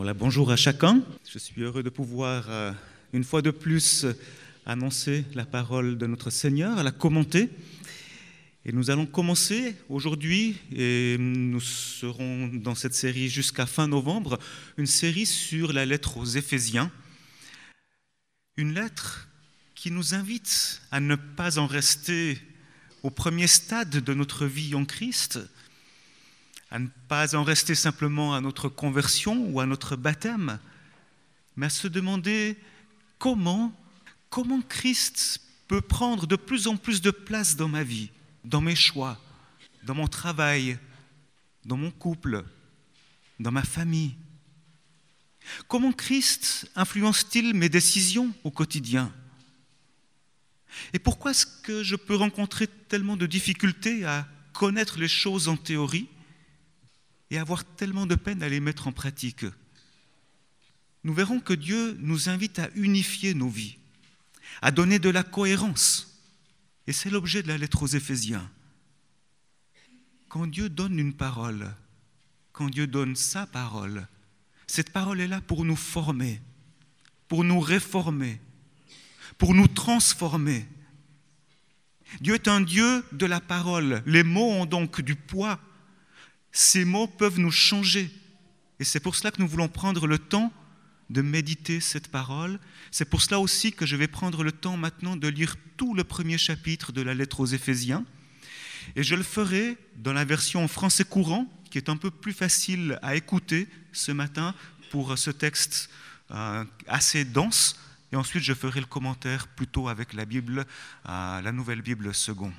Voilà, bonjour à chacun. Je suis heureux de pouvoir, une fois de plus, annoncer la parole de notre Seigneur, la commenter. Et nous allons commencer aujourd'hui, et nous serons dans cette série jusqu'à fin novembre, une série sur la lettre aux Éphésiens. Une lettre qui nous invite à ne pas en rester au premier stade de notre vie en Christ, à ne pas en rester simplement à notre conversion ou à notre baptême, mais à se demander comment Christ peut prendre de plus en plus de place dans ma vie, dans mes choix, dans mon travail, dans mon couple, dans ma famille. Comment Christ influence-t-il mes décisions au quotidien? Et pourquoi est-ce que je peux rencontrer tellement de difficultés à connaître les choses en théorie et avoir tellement de peine à les mettre en pratique? Nous verrons que Dieu nous invite à unifier nos vies, à donner de la cohérence. Et c'est l'objet de la lettre aux Éphésiens. Quand Dieu donne une parole, quand Dieu donne sa parole, cette parole est là pour nous former, pour nous réformer, pour nous transformer. Dieu est un Dieu de la parole. Les mots ont donc du poids. Ces mots peuvent nous changer. Et c'est pour cela que nous voulons prendre le temps de méditer cette parole. C'est pour cela aussi que je vais prendre le temps maintenant de lire tout le premier chapitre de la lettre aux Éphésiens. Et je le ferai dans la version en français courant, qui est un peu plus facile à écouter ce matin pour ce texte assez dense. Et ensuite, je ferai le commentaire plutôt avec la Bible, la Nouvelle Bible seconde.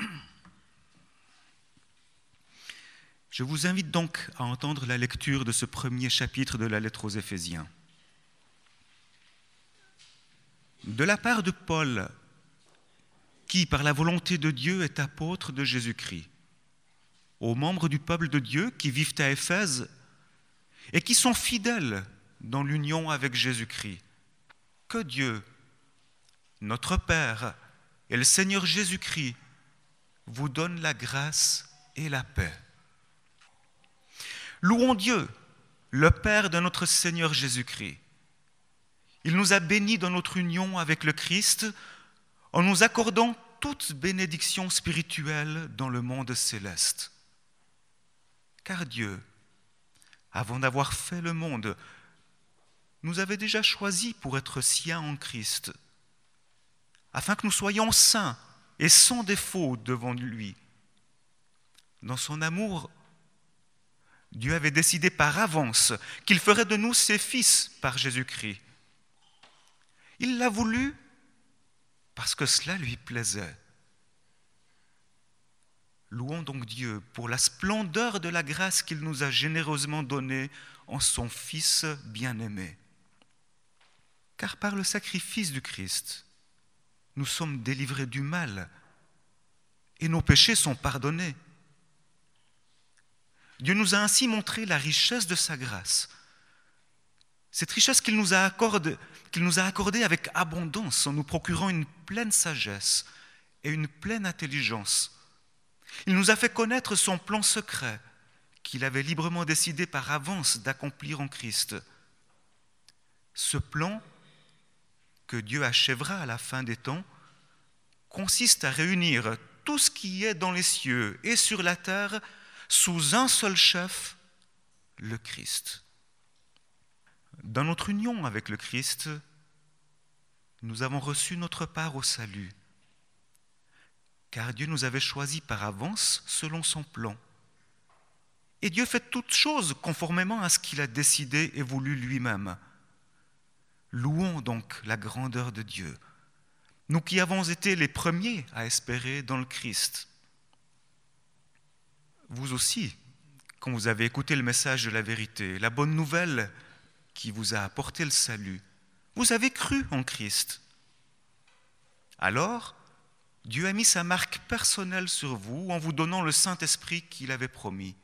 Je vous invite donc à entendre la lecture de ce premier chapitre de la lettre aux Éphésiens. De la part de Paul, qui, par la volonté de Dieu, est apôtre de Jésus-Christ, aux membres du peuple de Dieu qui vivent à Éphèse et qui sont fidèles dans l'union avec Jésus-Christ, que Dieu, notre Père et le Seigneur Jésus-Christ vous donnent la grâce et la paix. Louons Dieu, le Père de notre Seigneur Jésus-Christ. Il nous a bénis dans notre union avec le Christ en nous accordant toute bénédiction spirituelle dans le monde céleste. Car Dieu, avant d'avoir fait le monde, nous avait déjà choisis pour être siens en Christ, afin que nous soyons saints et sans défaut devant lui. Dans son amour, Dieu avait décidé par avance qu'il ferait de nous ses fils par Jésus-Christ. Il l'a voulu parce que cela lui plaisait. Louons donc Dieu pour la splendeur de la grâce qu'il nous a généreusement donnée en son Fils bien-aimé. Car par le sacrifice du Christ, nous sommes délivrés du mal et nos péchés sont pardonnés. Dieu nous a ainsi montré la richesse de sa grâce. Cette richesse qu'il nous a accordée avec abondance en nous procurant une pleine sagesse et une pleine intelligence. Il nous a fait connaître son plan secret qu'il avait librement décidé par avance d'accomplir en Christ. Ce plan, que Dieu achèvera à la fin des temps, consiste à réunir tout ce qui est dans les cieux et sur la terre sous un seul chef, le Christ. Dans notre union avec le Christ, nous avons reçu notre part au salut, car Dieu nous avait choisis par avance selon son plan. Et Dieu fait toutes choses conformément à ce qu'il a décidé et voulu lui-même. Louons donc la grandeur de Dieu, nous qui avons été les premiers à espérer dans le Christ. Vous aussi, quand vous avez écouté le message de la vérité, la bonne nouvelle qui vous a apporté le salut, vous avez cru en Christ. Alors, Dieu a mis sa marque personnelle sur vous en vous donnant le Saint-Esprit qu'il avait promis.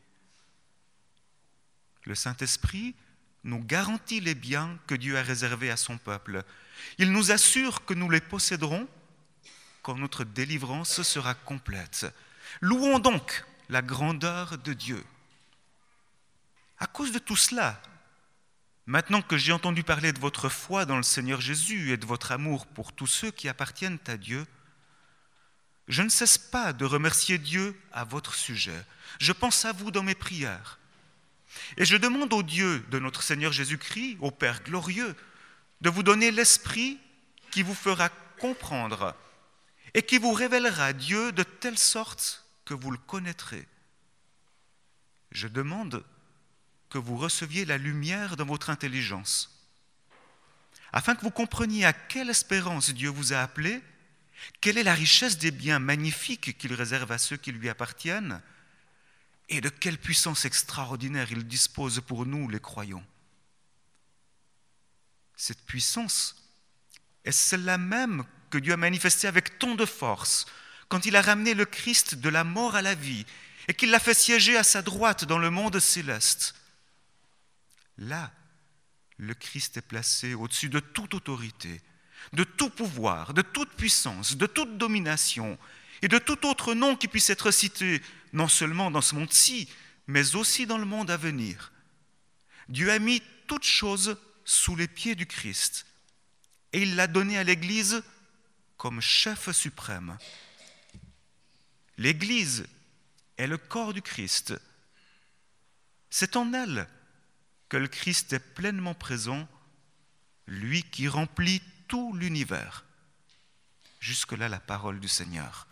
Le Saint-Esprit nous garantit les biens que Dieu a réservés à son peuple. Il nous assure que nous les posséderons quand notre délivrance sera complète. Louons donc la grandeur de Dieu. À cause de tout cela, Maintenant que j'ai entendu parler de votre foi dans le Seigneur Jésus et de votre amour pour tous ceux qui appartiennent à Dieu, je ne cesse pas de remercier Dieu à votre sujet. Je pense à vous dans mes prières. Et je demande au Dieu de notre Seigneur Jésus-Christ, au Père glorieux, de vous donner l'esprit qui vous fera comprendre et qui vous révélera Dieu de telle sorte que vous le connaîtrez. Je demande que vous receviez la lumière dans votre intelligence, afin que vous compreniez à quelle espérance Dieu vous a appelé, quelle est la richesse des biens magnifiques qu'il réserve à ceux qui lui appartiennent, et de quelle puissance extraordinaire il dispose pour nous, les croyants. Cette puissance est celle-là même que Dieu a manifestée avec tant de force quand il a ramené le Christ de la mort à la vie et qu'il l'a fait siéger à sa droite dans le monde céleste. Là, le Christ est placé au-dessus de toute autorité, de tout pouvoir, de toute puissance, de toute domination et de tout autre nom qui puisse être cité, non seulement dans ce monde-ci, mais aussi dans le monde à venir. Dieu a mis toutes choses sous les pieds du Christ et il l'a donné à l'Église comme chef suprême. L'Église est le corps du Christ. C'est en elle que le Christ est pleinement présent, lui qui remplit tout l'univers. Jusque-là, la parole du Seigneur.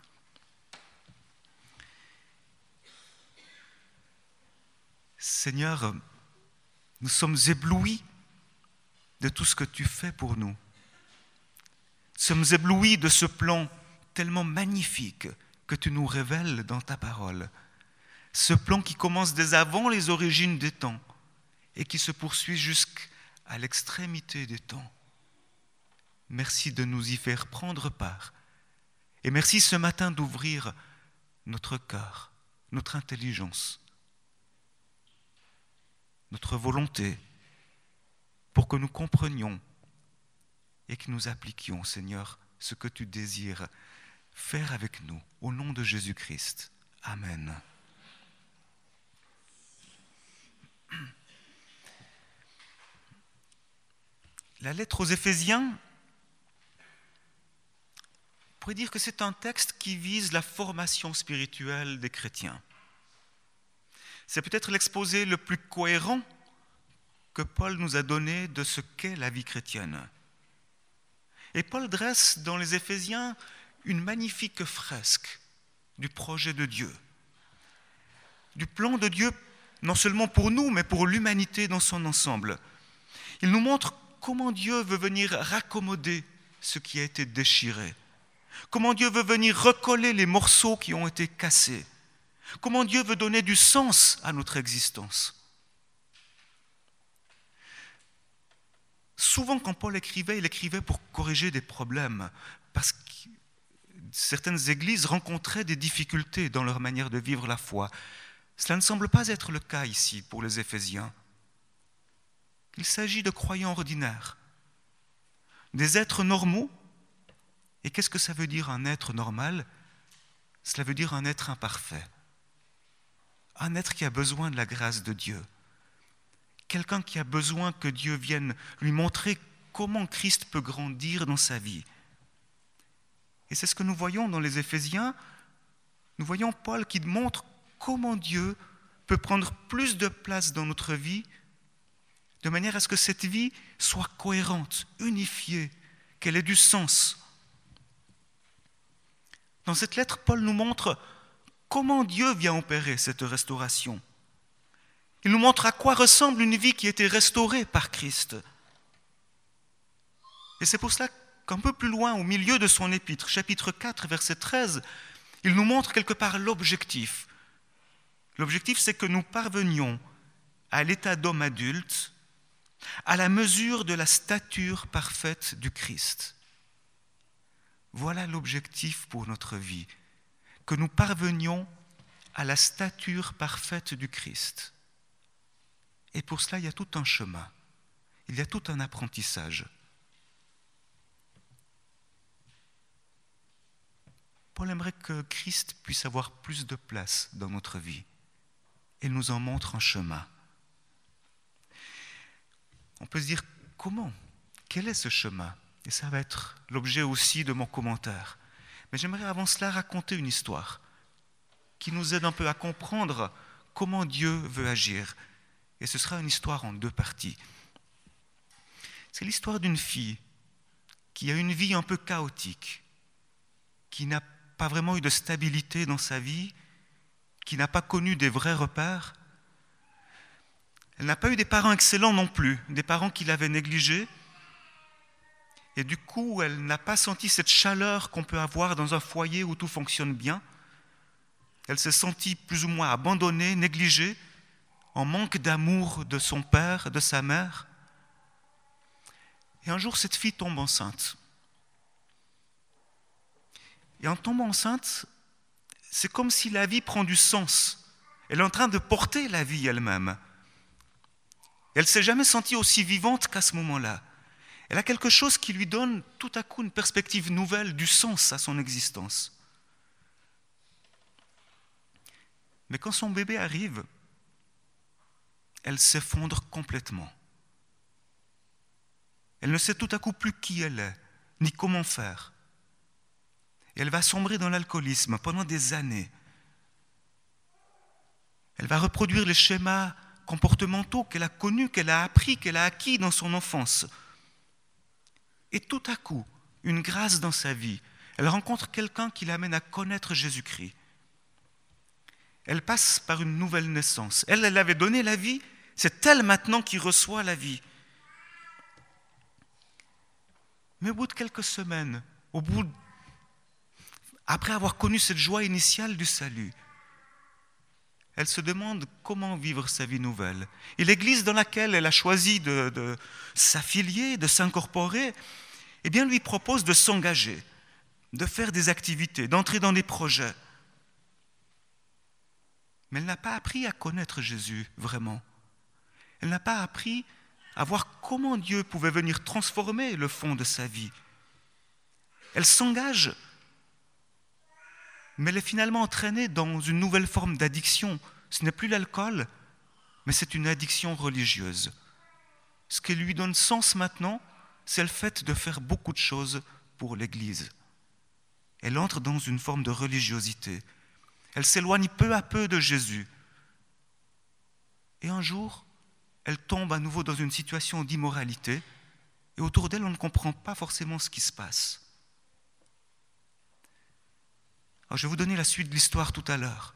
Seigneur, nous sommes éblouis de tout ce que tu fais pour nous. Nous sommes éblouis de ce plan tellement magnifique que tu nous révèles dans ta parole. Ce plan qui commence dès avant les origines des temps et qui se poursuit jusqu'à l'extrémité des temps. Merci de nous y faire prendre part. Et merci ce matin d'ouvrir notre cœur, notre intelligence, notre volonté, pour que nous comprenions et que nous appliquions, Seigneur, ce que tu désires faire avec nous, au nom de Jésus-Christ. Amen. La lettre aux Éphésiens, on pourrait dire que c'est un texte qui vise la formation spirituelle des chrétiens. C'est peut-être l'exposé le plus cohérent que Paul nous a donné de ce qu'est la vie chrétienne. Et Paul dresse dans les Éphésiens une magnifique fresque du projet de Dieu, du plan de Dieu non seulement pour nous, mais pour l'humanité dans son ensemble. Il nous montre comment Dieu veut venir raccommoder ce qui a été déchiré, comment Dieu veut venir recoller les morceaux qui ont été cassés, comment Dieu veut donner du sens à notre existence. Souvent, quand Paul écrivait, il écrivait pour corriger des problèmes, parce que certaines églises rencontraient des difficultés dans leur manière de vivre la foi. Cela ne semble pas être le cas ici pour les Éphésiens. Il s'agit de croyants ordinaires, des êtres normaux. Et qu'est-ce que ça veut dire un être normal ? Cela veut dire un être imparfait, un être qui a besoin de la grâce de Dieu, quelqu'un qui a besoin que Dieu vienne lui montrer comment Christ peut grandir dans sa vie. Et c'est ce que nous voyons dans les Éphésiens. Nous voyons Paul qui montre comment Dieu peut prendre plus de place dans notre vie, de manière à ce que cette vie soit cohérente, unifiée, qu'elle ait du sens. Dans cette lettre, Paul nous montre comment Dieu vient opérer cette restauration. Il nous montre à quoi ressemble une vie qui a été restaurée par Christ. Et c'est pour cela qu'un peu plus loin, au milieu de son épître, chapitre 4, verset 13, il nous montre quelque part l'objectif. L'objectif, c'est que nous parvenions à l'état d'homme adulte, à la mesure de la stature parfaite du Christ. Voilà l'objectif pour notre vie, que nous parvenions à la stature parfaite du Christ. Et pour cela, il y a tout un chemin, il y a tout un apprentissage. Paul aimerait que Christ puisse avoir plus de place dans notre vie. Il nous en montre un chemin. On peut se dire, comment? Quel est ce chemin? Et ça va être l'objet aussi de mon commentaire. Mais j'aimerais avant cela raconter une histoire qui nous aide un peu à comprendre comment Dieu veut agir. Et ce sera une histoire en 2 parties. C'est l'histoire d'une fille qui a une vie un peu chaotique, qui n'a pas vraiment eu de stabilité dans sa vie, qui n'a pas connu des vrais repères. Elle n'a pas eu des parents excellents non plus, des parents qui l'avaient négligée. Et du coup, elle n'a pas senti cette chaleur qu'on peut avoir dans un foyer où tout fonctionne bien. Elle s'est sentie plus ou moins abandonnée, négligée, en manque d'amour de son père, de sa mère. Et un jour, cette fille tombe enceinte. Et en tombant enceinte, c'est comme si la vie prend du sens. Elle est en train de porter la vie elle-même. Elle ne s'est jamais sentie aussi vivante qu'à ce moment-là. Elle a quelque chose qui lui donne tout à coup une perspective nouvelle, du sens à son existence. Mais quand son bébé arrive, elle s'effondre complètement. Elle ne sait tout à coup plus qui elle est, ni comment faire. Et elle va sombrer dans l'alcoolisme pendant des années. Elle va reproduire les schémas comportementaux qu'elle a connus, qu'elle a appris, qu'elle a acquis dans son enfance. Et tout à coup, une grâce dans sa vie. Elle rencontre quelqu'un qui l'amène à connaître Jésus-Christ. Elle passe par une nouvelle naissance. Elle avait donné la vie, c'est elle maintenant qui reçoit la vie. Mais au bout de quelques semaines, après avoir connu cette joie initiale du salut, elle se demande comment vivre sa vie nouvelle. Et l'église dans laquelle elle a choisi de s'affilier, de s'incorporer, eh bien, lui propose de s'engager, de faire des activités, d'entrer dans des projets. Mais elle n'a pas appris à connaître Jésus, vraiment. Elle n'a pas appris à voir comment Dieu pouvait venir transformer le fond de sa vie. Elle s'engage, mais elle est finalement entraînée dans une nouvelle forme d'addiction. Ce n'est plus l'alcool, mais c'est une addiction religieuse. Ce qui lui donne sens maintenant, c'est le fait de faire beaucoup de choses pour l'Église. Elle entre dans une forme de religiosité. Elle s'éloigne peu à peu de Jésus. Et un jour, elle tombe à nouveau dans une situation d'immoralité, et autour d'elle, on ne comprend pas forcément ce qui se passe. Alors, je vais vous donner la suite de l'histoire tout à l'heure.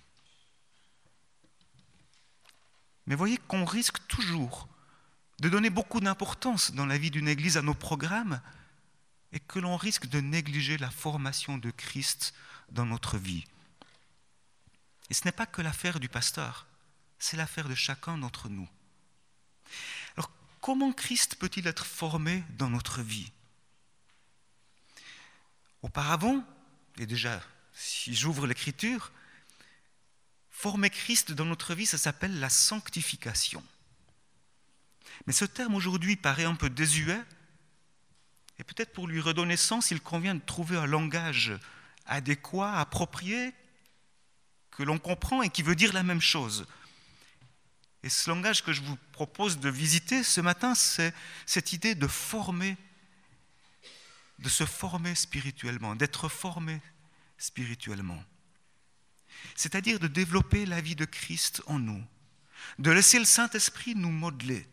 Mais voyez qu'on risque toujours de donner beaucoup d'importance dans la vie d'une église à nos programmes et que l'on risque de négliger la formation de Christ dans notre vie. Et ce n'est pas que l'affaire du pasteur, c'est l'affaire de chacun d'entre nous. Alors, comment Christ peut-il être formé dans notre vie? Auparavant, et déjà, si j'ouvre l'Écriture, former Christ dans notre vie, ça s'appelle la sanctification. Mais ce terme aujourd'hui paraît un peu désuet, et peut-être pour lui redonner sens, il convient de trouver un langage adéquat, approprié, que l'on comprend et qui veut dire la même chose. Et ce langage que je vous propose de visiter ce matin, c'est cette idée de former, de se former spirituellement, d'être formé spirituellement. C'est-à-dire de développer la vie de Christ en nous, de laisser le Saint-Esprit nous modeler,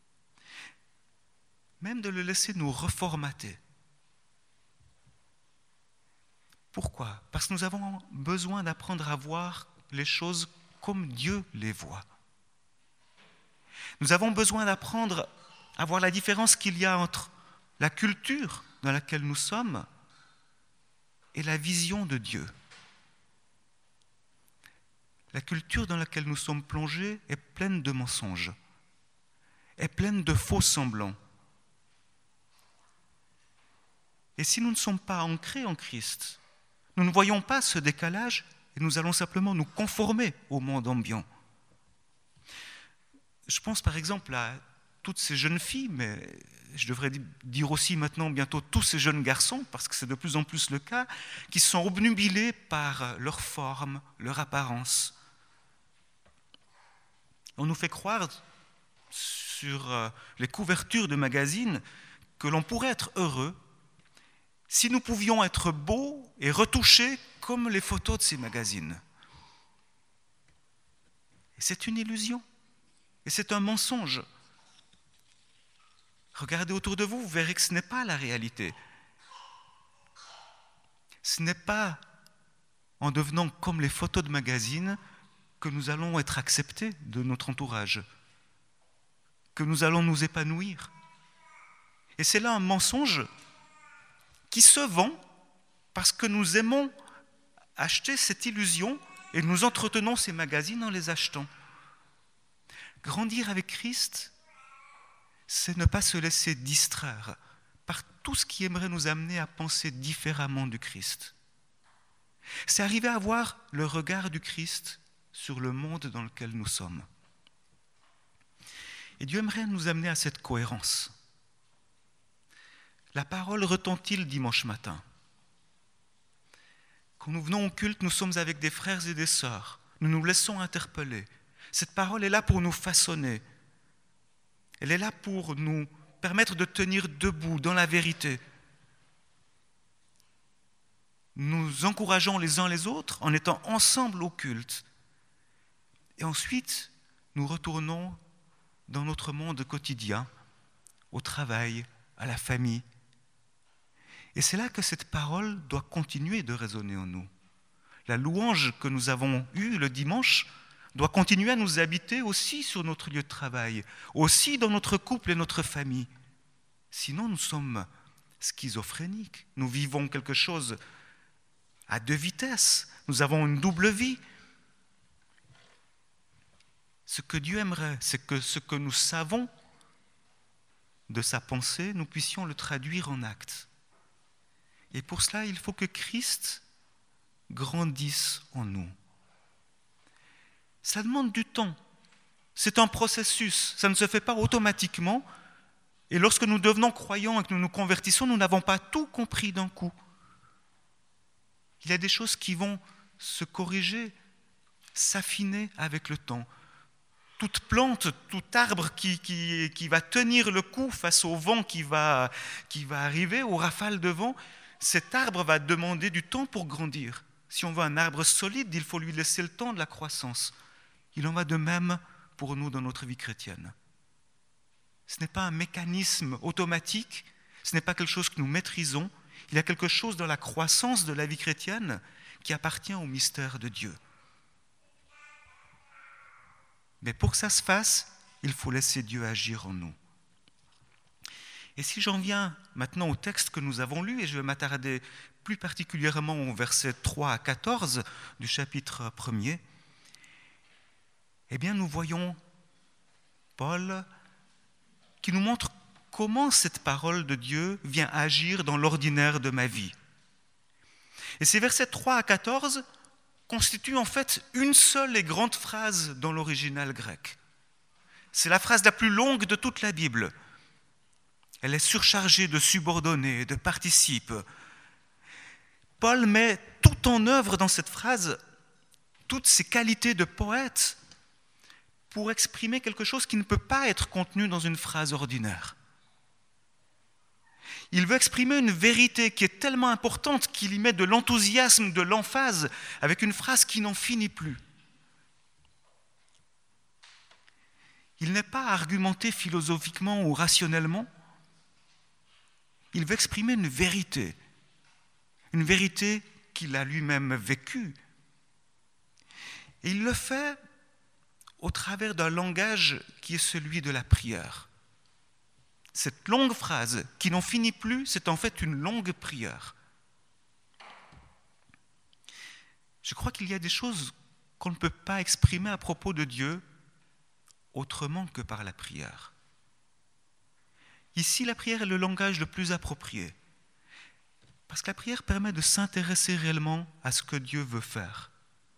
même de le laisser nous reformater. Pourquoi? Parce que nous avons besoin d'apprendre à voir les choses comme Dieu les voit. Nous avons besoin d'apprendre à voir la différence qu'il y a entre la culture dans laquelle nous sommes et la vision de Dieu. La culture dans laquelle nous sommes plongés est pleine de mensonges, est pleine de faux semblants. Et si nous ne sommes pas ancrés en Christ, nous ne voyons pas ce décalage et nous allons simplement nous conformer au monde ambiant. Je pense par exemple à toutes ces jeunes filles, mais je devrais dire aussi maintenant bientôt tous ces jeunes garçons, parce que c'est de plus en plus le cas, qui sont obnubilés par leur forme, leur apparence. On nous fait croire sur les couvertures de magazines que l'on pourrait être heureux si nous pouvions être beaux et retouchés comme les photos de ces magazines. Et c'est une illusion, et c'est un mensonge. Regardez autour de vous, vous verrez que ce n'est pas la réalité. Ce n'est pas en devenant comme les photos de magazines que nous allons être acceptés de notre entourage, que nous allons nous épanouir. Et c'est là un mensonge qui se vend parce que nous aimons acheter cette illusion et nous entretenons ces magazines en les achetant. Grandir avec Christ, c'est ne pas se laisser distraire par tout ce qui aimerait nous amener à penser différemment du Christ. C'est arriver à voir le regard du Christ sur le monde dans lequel nous sommes. Et Dieu aimerait nous amener à cette cohérence. La parole retentit le dimanche matin. Quand nous venons au culte, nous sommes avec des frères et des sœurs. Nous nous laissons interpeller. Cette parole est là pour nous façonner. Elle est là pour nous permettre de tenir debout dans la vérité. Nous encourageons les uns les autres en étant ensemble au culte. Et ensuite, nous retournons dans notre monde quotidien, au travail, à la famille. Et c'est là que cette parole doit continuer de résonner en nous. La louange que nous avons eue le dimanche doit continuer à nous habiter aussi sur notre lieu de travail, aussi dans notre couple et notre famille. Sinon, nous sommes schizophréniques. Nous vivons quelque chose à deux vitesses. Nous avons une double vie. Ce que Dieu aimerait, c'est que ce que nous savons de sa pensée, nous puissions le traduire en actes. Et pour cela, il faut que Christ grandisse en nous. Ça demande du temps. C'est un processus. Ça ne se fait pas automatiquement. Et lorsque nous devenons croyants et que nous nous convertissons, nous n'avons pas tout compris d'un coup. Il y a des choses qui vont se corriger, s'affiner avec le temps. Toute plante, tout arbre qui va tenir le coup face au vent qui va arriver, aux rafales de vent, cet arbre va demander du temps pour grandir. Si on veut un arbre solide, il faut lui laisser le temps de la croissance. Il en va de même pour nous dans notre vie chrétienne. Ce n'est pas un mécanisme automatique, ce n'est pas quelque chose que nous maîtrisons. Il y a quelque chose dans la croissance de la vie chrétienne qui appartient au mystère de Dieu. Mais pour que ça se fasse, il faut laisser Dieu agir en nous. Et si j'en viens maintenant au texte que nous avons lu, et je vais m'attarder plus particulièrement aux versets 3 à 14 du chapitre 1er, eh bien nous voyons Paul qui nous montre comment cette parole de Dieu vient agir dans l'ordinaire de ma vie. Et ces versets 3 à 14 constituent en fait une seule et grande phrase dans l'original grec. C'est la phrase la plus longue de toute la Bible. Elle est surchargée de subordonnés, de participes. Paul met tout en œuvre dans cette phrase, toutes ses qualités de poète, pour exprimer quelque chose qui ne peut pas être contenu dans une phrase ordinaire. Il veut exprimer une vérité qui est tellement importante qu'il y met de l'enthousiasme, de l'emphase, avec une phrase qui n'en finit plus. Il n'est pas argumenté philosophiquement ou rationnellement. Il veut exprimer une vérité qu'il a lui-même vécue. Et il le fait au travers d'un langage qui est celui de la prière. Cette longue phrase qui n'en finit plus, c'est en fait une longue prière. Je crois qu'il y a des choses qu'on ne peut pas exprimer à propos de Dieu autrement que par la prière. Ici, la prière est le langage le plus approprié, parce que la prière permet de s'intéresser réellement à ce que Dieu veut faire.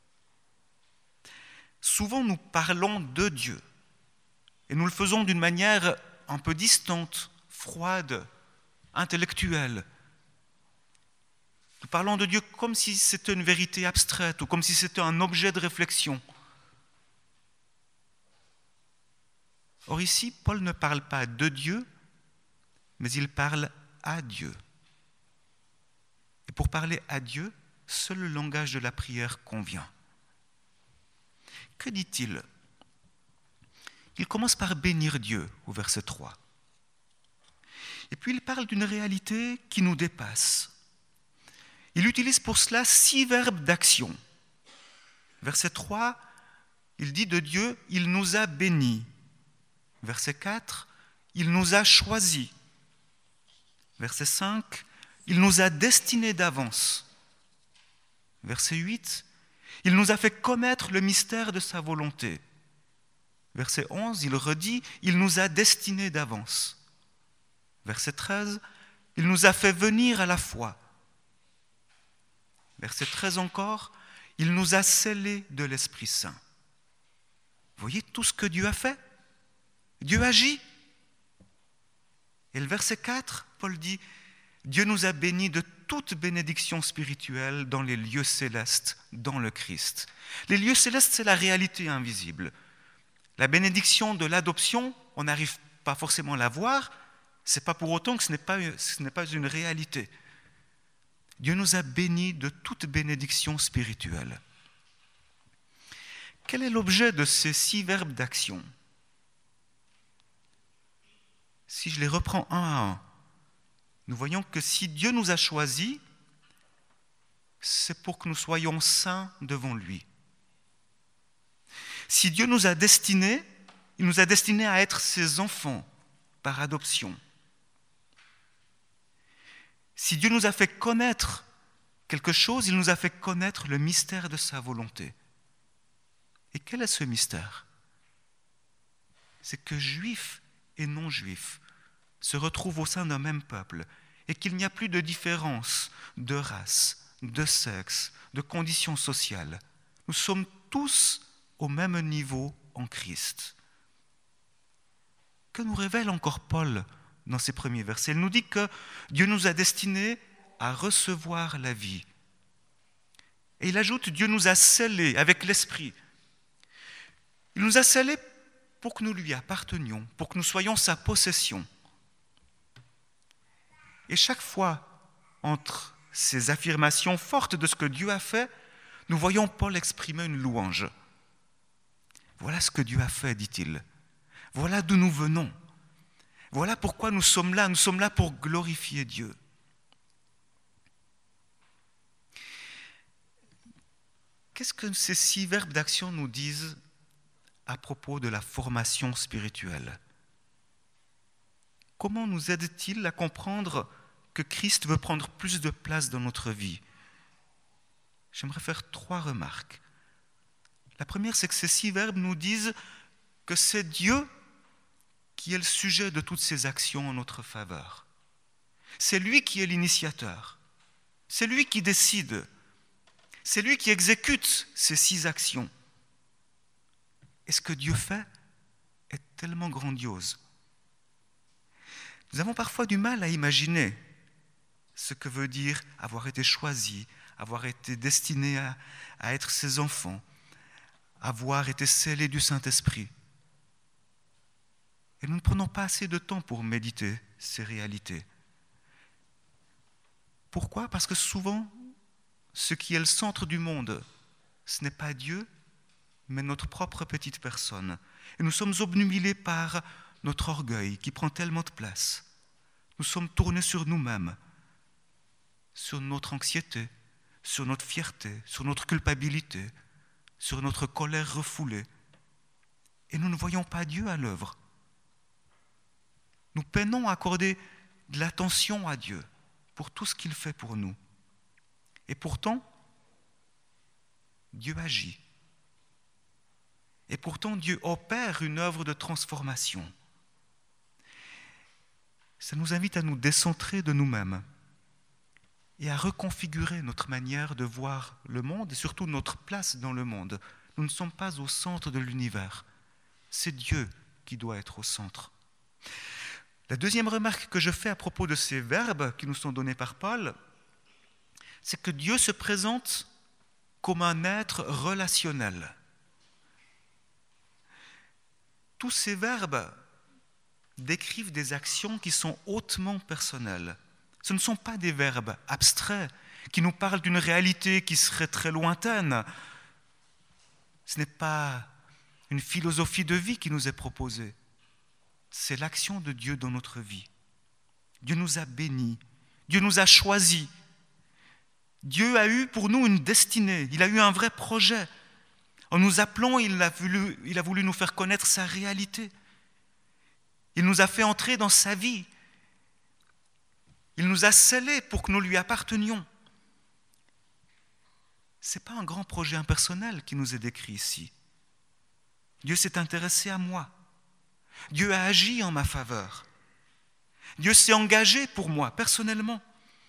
Souvent, nous parlons de Dieu, et nous le faisons d'une manière un peu distante, froide, intellectuelle. Nous parlons de Dieu comme si c'était une vérité abstraite ou comme si c'était un objet de réflexion. Or ici, Paul ne parle pas de Dieu, mais il parle à Dieu. Et pour parler à Dieu, seul le langage de la prière convient. Que dit-il ? Il commence par bénir Dieu au verset 3. Et puis il parle d'une réalité qui nous dépasse. Il utilise pour cela 6 verbes d'action. Verset 3, il dit de Dieu, il nous a bénis. Verset 4, il nous a choisis. Verset 5, il nous a destinés d'avance. Verset 8, il nous a fait connaître le mystère de sa volonté. Verset 11, il redit, il nous a destinés d'avance. Verset 13, il nous a fait venir à la foi. Verset 13 encore, il nous a scellés de l'Esprit Saint. Vous voyez tout ce que Dieu a fait ? Dieu agit. Et le verset 4, Paul dit, Dieu nous a bénis de toute bénédiction spirituelle dans les lieux célestes, dans le Christ. Les lieux célestes, c'est la réalité invisible. La bénédiction de l'adoption, on n'arrive pas forcément à la voir, ce n'est pas pour autant que ce n'est pas une réalité. Dieu nous a bénis de toute bénédiction spirituelle. Quel est l'objet de ces 6 verbes d'action ? Si je les reprends un à un, nous voyons que si Dieu nous a choisis, c'est pour que nous soyons saints devant lui. Si Dieu nous a destinés, il nous a destinés à être ses enfants par adoption. Si Dieu nous a fait connaître quelque chose, il nous a fait connaître le mystère de sa volonté. Et quel est ce mystère ? C'est que juifs et non-juifs se retrouvent au sein d'un même peuple et qu'il n'y a plus de différence de race, de sexe, de conditions sociales. Nous sommes tous au même niveau en Christ. Que nous révèle encore Paul dans ces premiers versets ? Il nous dit que Dieu nous a destinés à recevoir la vie. Et il ajoute, Dieu nous a scellés avec l'Esprit. Il nous a scellés pour que nous lui appartenions, pour que nous soyons sa possession. Et chaque fois, entre ces affirmations fortes de ce que Dieu a fait, nous voyons Paul exprimer une louange. Voilà ce que Dieu a fait, dit-il. Voilà d'où nous venons. Voilà pourquoi nous sommes là. Nous sommes là pour glorifier Dieu. Qu'est-ce que ces 6 verbes d'action nous disent à propos de la formation spirituelle ? Comment nous aide-t-il à comprendre que Christ veut prendre plus de place dans notre vie ? J'aimerais faire 3 remarques. La première, c'est que ces 6 verbes nous disent que c'est Dieu qui est le sujet de toutes ces actions en notre faveur. C'est lui qui est l'initiateur. C'est lui qui décide. C'est lui qui exécute ces 6 actions. Et ce que Dieu fait est tellement grandiose. Nous avons parfois du mal à imaginer ce que veut dire avoir été choisi, avoir été destiné à être ses enfants, avoir été scellé du Saint-Esprit. Et nous ne prenons pas assez de temps pour méditer ces réalités. Pourquoi ? Parce que souvent, ce qui est le centre du monde, ce n'est pas Dieu, mais notre propre petite personne. Et nous sommes obnubilés par notre orgueil qui prend tellement de place. Nous sommes tournés sur nous-mêmes, sur notre anxiété, sur notre fierté, sur notre culpabilité, sur notre colère refoulée. Et nous ne voyons pas Dieu à l'œuvre. Nous peinons à accorder de l'attention à Dieu pour tout ce qu'il fait pour nous. Et pourtant, Dieu agit. Et pourtant, Dieu opère une œuvre de transformation. Ça nous invite à nous décentrer de nous-mêmes et à reconfigurer notre manière de voir le monde et surtout notre place dans le monde. Nous ne sommes pas au centre de l'univers. C'est Dieu qui doit être au centre. La deuxième remarque que je fais à propos de ces verbes qui nous sont donnés par Paul, c'est que Dieu se présente comme un être relationnel. tous ces verbes décrivent des actions qui sont hautement personnelles. Ce ne sont pas des verbes abstraits qui nous parlent d'une réalité qui serait très lointaine. Ce n'est pas une philosophie de vie qui nous est proposée. C'est l'action de Dieu dans notre vie. Dieu nous a bénis. Dieu nous a choisis. Dieu a eu pour nous une destinée. Il a eu un vrai projet. En nous appelant, il a voulu nous faire connaître sa réalité. Il nous a fait entrer dans sa vie. Il nous a scellés pour que nous lui appartenions. Ce n'est pas un grand projet impersonnel qui nous est décrit ici. Dieu s'est intéressé à moi. Dieu a agi en ma faveur. Dieu s'est engagé pour moi, personnellement.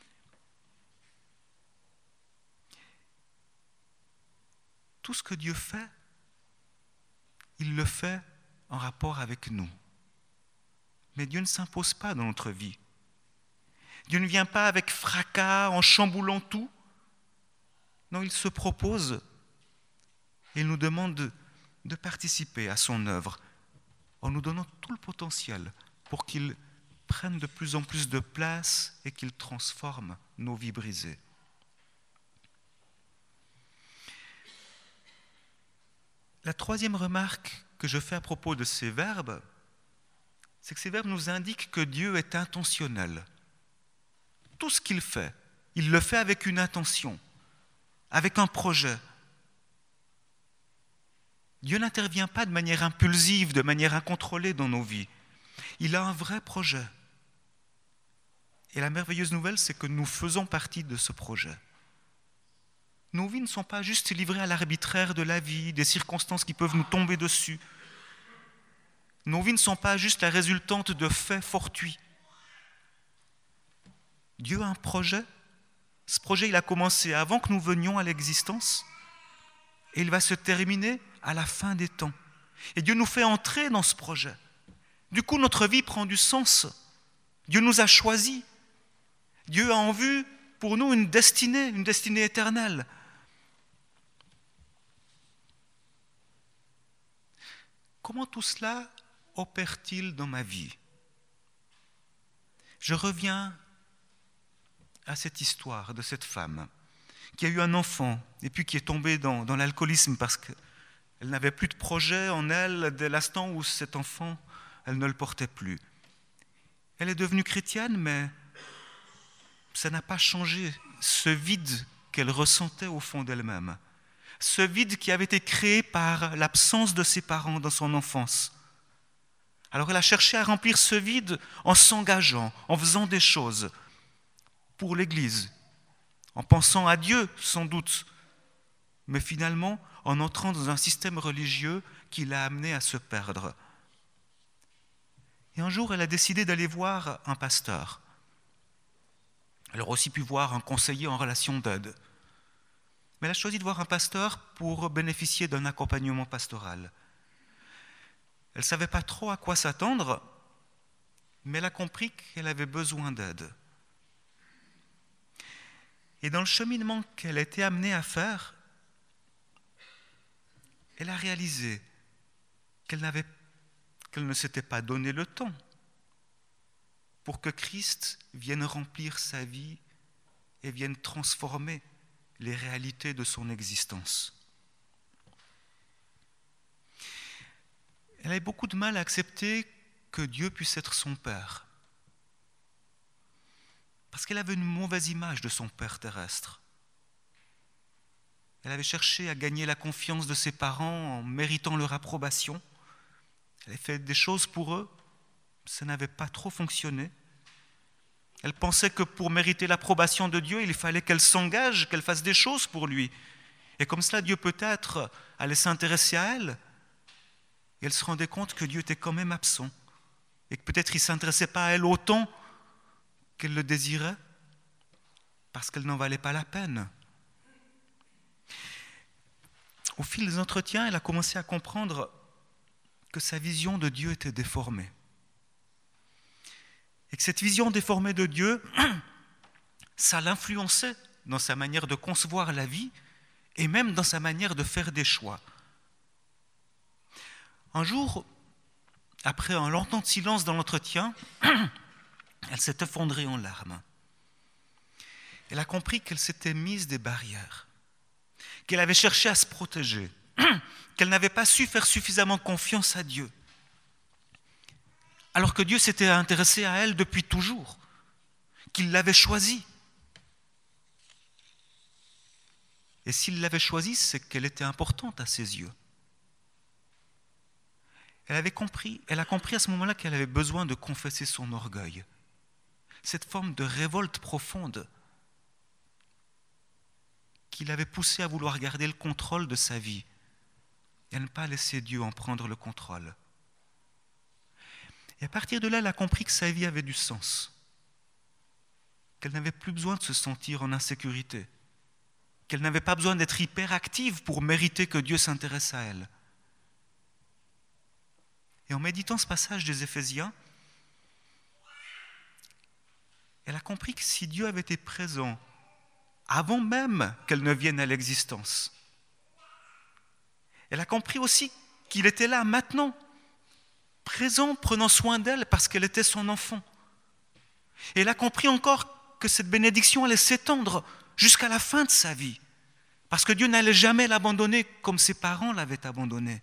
Tout ce que Dieu fait, il le fait en rapport avec nous. Mais Dieu ne s'impose pas dans notre vie. Dieu ne vient pas avec fracas, en chamboulant tout. Non, il se propose et il nous demande de participer à son œuvre en nous donnant tout le potentiel pour qu'il prenne de plus en plus de place et qu'il transforme nos vies brisées. La troisième remarque que je fais à propos de ces verbes, c'est que ces verbes nous indiquent que Dieu est intentionnel. Tout ce qu'il fait, il le fait avec une intention, avec un projet. Dieu n'intervient pas de manière impulsive, de manière incontrôlée dans nos vies. Il a un vrai projet. Et la merveilleuse nouvelle, c'est que nous faisons partie de ce projet. Nos vies ne sont pas juste livrées à l'arbitraire de la vie, des circonstances qui peuvent nous tomber dessus. Nos vies ne sont pas juste la résultante de faits fortuits. Dieu a un projet. Ce projet, il a commencé avant que nous venions à l'existence et il va se terminer à la fin des temps. Et Dieu nous fait entrer dans ce projet. Du coup, notre vie prend du sens. Dieu nous a choisis. Dieu a en vue pour nous une destinée éternelle. Comment tout cela opère-t-il dans ma vie ? Je reviens à cette histoire de cette femme qui a eu un enfant et puis qui est tombée dans l'alcoolisme parce qu'elle n'avait plus de projet en elle dès l'instant où cet enfant, elle ne le portait plus. Elle est devenue chrétienne, mais ça n'a pas changé ce vide qu'elle ressentait au fond d'elle-même. Ce vide qui avait été créé par l'absence de ses parents dans son enfance. Alors elle a cherché à remplir ce vide en s'engageant, en faisant des choses pour l'Église, en pensant à Dieu sans doute, mais finalement en entrant dans un système religieux qui l'a amenée à se perdre. Et un jour, elle a décidé d'aller voir un pasteur. Elle aurait aussi pu voir un conseiller en relation d'aide. Mais elle a choisi de voir un pasteur pour bénéficier d'un accompagnement pastoral. Elle ne savait pas trop à quoi s'attendre, mais elle a compris qu'elle avait besoin d'aide. Et dans le cheminement qu'elle a été amenée à faire, elle a réalisé qu'elle ne s'était pas donné le temps pour que Christ vienne remplir sa vie et vienne transformer les réalités de son existence. Elle avait beaucoup de mal à accepter que Dieu puisse être son Père, parce qu'elle avait une mauvaise image de son Père terrestre. Elle avait cherché à gagner la confiance de ses parents en méritant leur approbation. Elle avait fait des choses pour eux, ça n'avait pas trop fonctionné. Elle pensait que pour mériter l'approbation de Dieu, il fallait qu'elle s'engage, qu'elle fasse des choses pour lui. Et comme cela, Dieu peut-être allait s'intéresser à elle. Et elle se rendait compte que Dieu était quand même absent. Et que peut-être il ne s'intéressait pas à elle autant qu'elle le désirait, parce qu'elle n'en valait pas la peine. Au fil des entretiens, elle a commencé à comprendre que sa vision de Dieu était déformée. Et que cette vision déformée de Dieu, ça l'influençait dans sa manière de concevoir la vie et même dans sa manière de faire des choix. Un jour, après un long temps de silence dans l'entretien, elle s'est effondrée en larmes. Elle a compris qu'elle s'était mise des barrières, qu'elle avait cherché à se protéger, qu'elle n'avait pas su faire suffisamment confiance à Dieu, alors que Dieu s'était intéressé à elle depuis toujours, qu'il l'avait choisie. Et s'il l'avait choisie, c'est qu'elle était importante à ses yeux. Elle a compris à ce moment-là qu'elle avait besoin de confesser son orgueil, cette forme de révolte profonde qui l'avait poussée à vouloir garder le contrôle de sa vie et à ne pas laisser Dieu en prendre le contrôle. Et à partir de là, elle a compris que sa vie avait du sens, qu'elle n'avait plus besoin de se sentir en insécurité, qu'elle n'avait pas besoin d'être hyperactive pour mériter que Dieu s'intéresse à elle. Et en méditant ce passage des Éphésiens, elle a compris que si Dieu avait été présent avant même qu'elle ne vienne à l'existence, elle a compris aussi qu'il était là maintenant, présent, prenant soin d'elle parce qu'elle était son enfant. Et elle a compris encore que cette bénédiction allait s'étendre jusqu'à la fin de sa vie, parce que Dieu n'allait jamais l'abandonner comme ses parents l'avaient abandonné.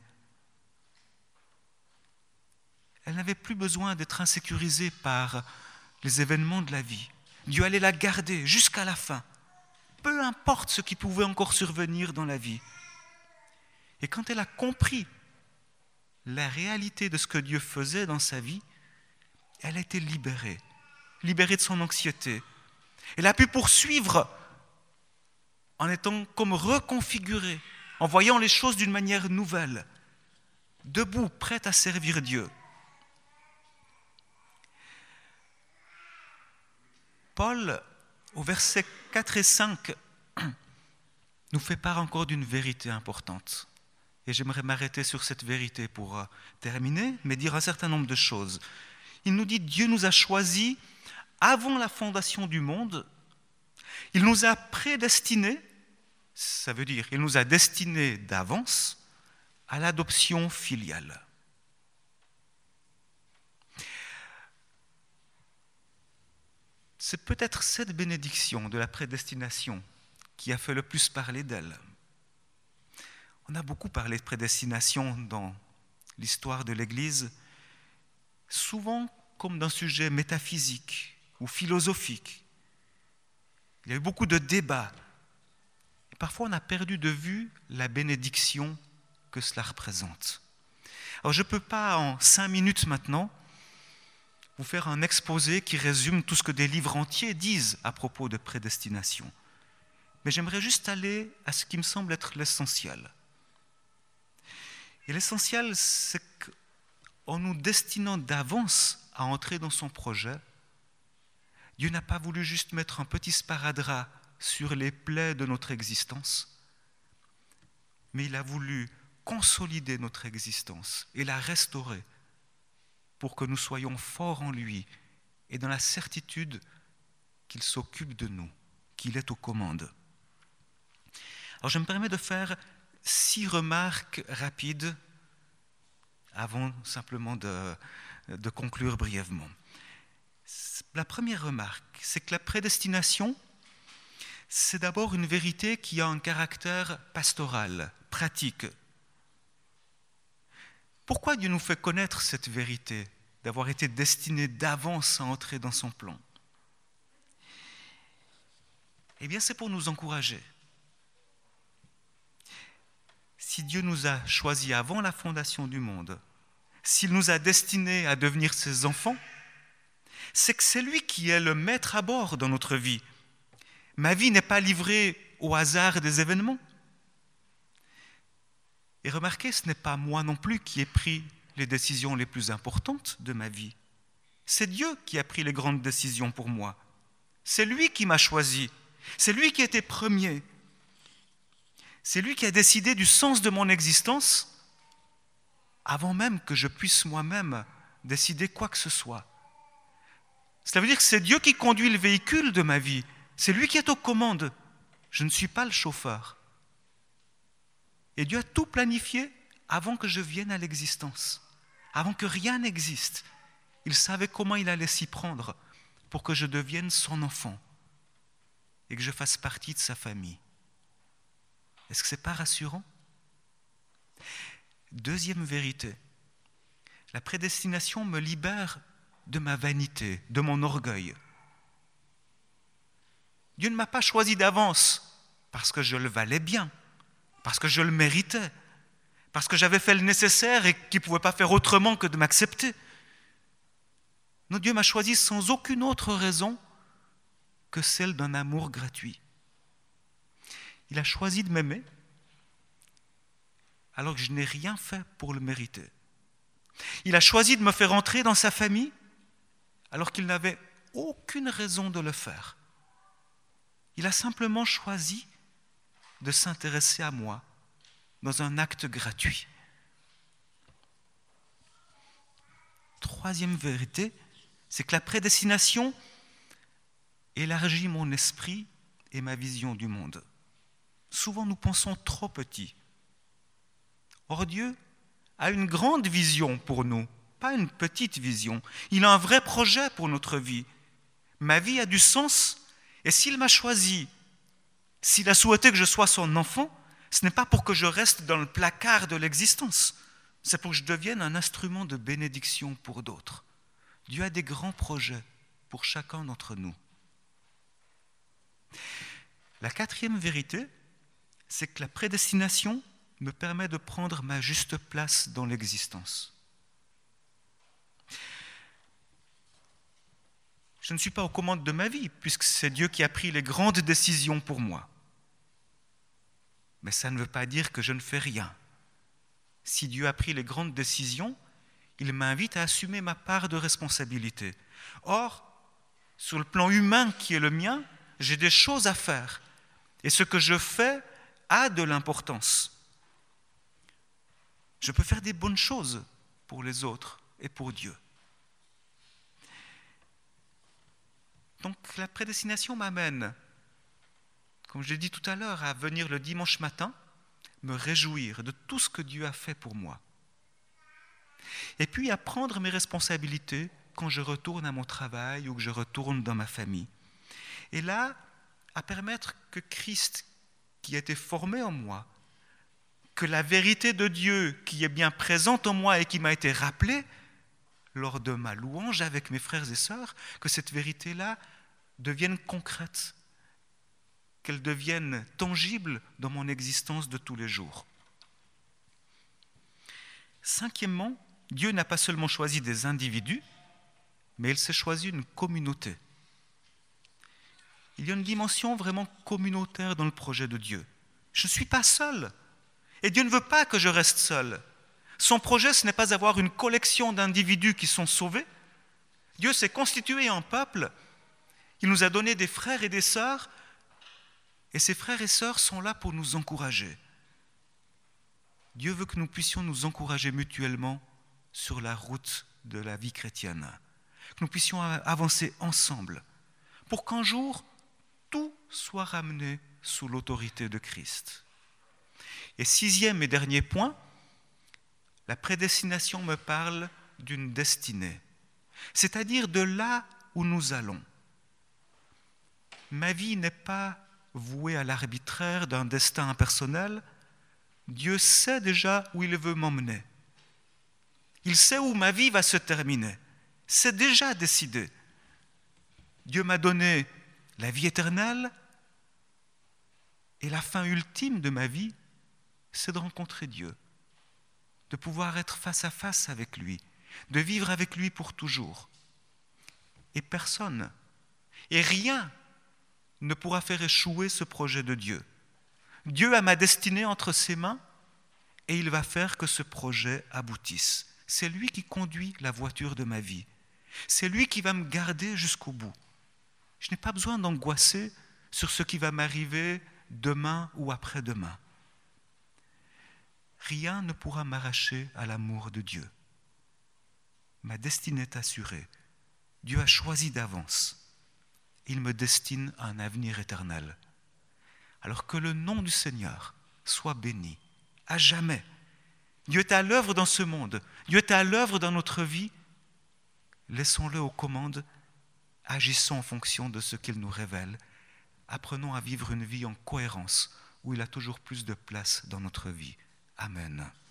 Elle n'avait plus besoin d'être insécurisée par les événements de la vie. Dieu allait la garder jusqu'à la fin, peu importe ce qui pouvait encore survenir dans la vie. Et quand elle a compris la réalité de ce que Dieu faisait dans sa vie, elle a été libérée de son anxiété. Elle a pu poursuivre en étant comme reconfigurée, en voyant les choses d'une manière nouvelle, debout, prête à servir Dieu. Paul, au verset 4 et 5, nous fait part encore d'une vérité importante. Et j'aimerais m'arrêter sur cette vérité pour terminer, mais dire un certain nombre de choses. Il nous dit, Dieu nous a choisis avant la fondation du monde. Il nous a prédestinés, ça veut dire, il nous a destinés d'avance à l'adoption filiale. C'est peut-être cette bénédiction de la prédestination qui a fait le plus parler d'elle. On a beaucoup parlé de prédestination dans l'histoire de l'Église, souvent comme d'un sujet métaphysique ou philosophique. Il y a eu beaucoup de débats. Et parfois, on a perdu de vue la bénédiction que cela représente. Alors, je ne peux pas, en 5 minutes maintenant, vous faire un exposé qui résume tout ce que des livres entiers disent à propos de prédestination. Mais j'aimerais juste aller à ce qui me semble être l'essentiel. Et l'essentiel, c'est qu'en nous destinant d'avance à entrer dans son projet, Dieu n'a pas voulu juste mettre un petit sparadrap sur les plaies de notre existence, mais il a voulu consolider notre existence et la restaurer pour que nous soyons forts en lui et dans la certitude qu'il s'occupe de nous, qu'il est aux commandes. Alors je me permets de faire 6 remarques rapides avant simplement de conclure brièvement. La première remarque, c'est que la prédestination, c'est d'abord une vérité qui a un caractère pastoral, pratique. Pourquoi Dieu nous fait connaître cette vérité, d'avoir été destinés d'avance à entrer dans son plan? Eh bien, c'est pour nous encourager. Si Dieu nous a choisis avant la fondation du monde, s'il nous a destinés à devenir ses enfants, c'est que c'est lui qui est le maître à bord dans notre vie. Ma vie n'est pas livrée au hasard des événements. Et remarquez, ce n'est pas moi non plus qui ai pris les décisions les plus importantes de ma vie. C'est Dieu qui a pris les grandes décisions pour moi. C'est lui qui m'a choisi. C'est lui qui était premier. C'est lui qui a décidé du sens de mon existence avant même que je puisse moi-même décider quoi que ce soit. Cela veut dire que c'est Dieu qui conduit le véhicule de ma vie. C'est lui qui est aux commandes. Je ne suis pas le chauffeur. Et Dieu a tout planifié avant que je vienne à l'existence, Avant que rien n'existe, il savait comment il allait s'y prendre pour que je devienne son enfant et que je fasse partie de sa famille. Est-ce que ce n'est pas rassurant? Deuxième vérité, la prédestination me libère de ma vanité, de mon orgueil. Dieu ne m'a pas choisi d'avance parce que je le valais bien, parce que je le méritais, parce que j'avais fait le nécessaire et qu'il ne pouvait pas faire autrement que de m'accepter. Non, Dieu m'a choisi sans aucune autre raison que celle d'un amour gratuit. Il a choisi de m'aimer alors que je n'ai rien fait pour le mériter. Il a choisi de me faire entrer dans sa famille alors qu'il n'avait aucune raison de le faire. Il a simplement choisi de s'intéresser à moi dans un acte gratuit. Troisième vérité, c'est que la prédestination élargit mon esprit et ma vision du monde. Souvent, nous pensons trop petit. Or, Dieu a une grande vision pour nous, pas une petite vision. Il a un vrai projet pour notre vie. Ma vie a du sens, et s'il m'a choisi, s'il a souhaité que je sois son enfant, ce n'est pas pour que je reste dans le placard de l'existence, c'est pour que je devienne un instrument de bénédiction pour d'autres. Dieu a des grands projets pour chacun d'entre nous. La quatrième vérité, c'est que la prédestination me permet de prendre ma juste place dans l'existence. Je ne suis pas aux commandes de ma vie, puisque c'est Dieu qui a pris les grandes décisions pour moi. Mais ça ne veut pas dire que je ne fais rien. Si Dieu a pris les grandes décisions, il m'invite à assumer ma part de responsabilité. Or, sur le plan humain qui est le mien, j'ai des choses à faire. Et ce que je fais a de l'importance. Je peux faire des bonnes choses pour les autres et pour Dieu. Donc la prédestination m'amène, comme je l'ai dit tout à l'heure, à venir le dimanche matin, me réjouir de tout ce que Dieu a fait pour moi. Et puis à prendre mes responsabilités quand je retourne à mon travail ou que je retourne dans ma famille. Et là, à permettre que Christ, qui a été formé en moi, que la vérité de Dieu qui est bien présente en moi et qui m'a été rappelée lors de ma louange avec mes frères et sœurs, que cette vérité-là devienne concrète, qu'elle devienne tangible dans mon existence de tous les jours. Cinquièmement, Dieu n'a pas seulement choisi des individus, mais il s'est choisi une communauté. Il y a une dimension vraiment communautaire dans le projet de Dieu. Je ne suis pas seul. Et Dieu ne veut pas que je reste seul. Son projet, ce n'est pas d'avoir une collection d'individus qui sont sauvés. Dieu s'est constitué un peuple. Il nous a donné des frères et des sœurs. Et ces frères et sœurs sont là pour nous encourager. Dieu veut que nous puissions nous encourager mutuellement sur la route de la vie chrétienne. Que nous puissions avancer ensemble pour qu'un jour, tout soit ramené sous l'autorité de Christ. Et sixième et dernier point, la prédestination me parle d'une destinée, c'est-à-dire de là où nous allons. Ma vie n'est pas vouée à l'arbitraire d'un destin impersonnel. Dieu sait déjà où il veut m'emmener. Il sait où ma vie va se terminer. C'est déjà décidé. Dieu m'a donné la vie éternelle et la fin ultime de ma vie, c'est de rencontrer Dieu, de pouvoir être face à face avec lui, de vivre avec lui pour toujours. Et personne, et rien ne pourra faire échouer ce projet de Dieu. Dieu a ma destinée entre ses mains et il va faire que ce projet aboutisse. C'est lui qui conduit la voiture de ma vie. C'est lui qui va me garder jusqu'au bout. Je n'ai pas besoin d'angoisser sur ce qui va m'arriver demain ou après-demain. Rien ne pourra m'arracher à l'amour de Dieu. Ma destinée est assurée. Dieu a choisi d'avance. Il me destine à un avenir éternel. Alors que le nom du Seigneur soit béni à jamais. Dieu est à l'œuvre dans ce monde. Dieu est à l'œuvre dans notre vie. Laissons-le aux commandes. Agissons en fonction de ce qu'il nous révèle. Apprenons à vivre une vie en cohérence, où il a toujours plus de place dans notre vie. Amen.